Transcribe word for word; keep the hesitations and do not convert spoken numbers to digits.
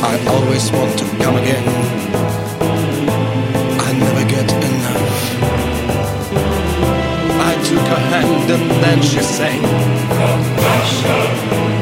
I always want to come again. I never get enough. I took her hand and then she sang, Natasha.